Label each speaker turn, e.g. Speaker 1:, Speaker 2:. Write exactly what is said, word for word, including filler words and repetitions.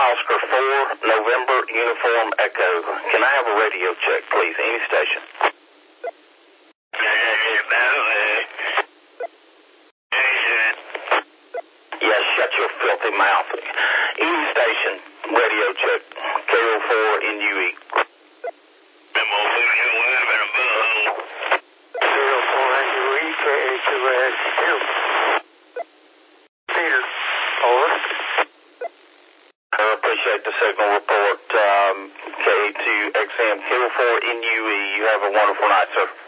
Speaker 1: Oscar four, November, Uniform Echo. Can I have a radio check, please? Any station. Yes, shut your filthy mouth. Any station, radio check. K O four N U E. K O four N U E, K A two S. Peter. Over. I appreciate the signal report. Um, K A two X M, K O four N U E. You have a wonderful night, sir.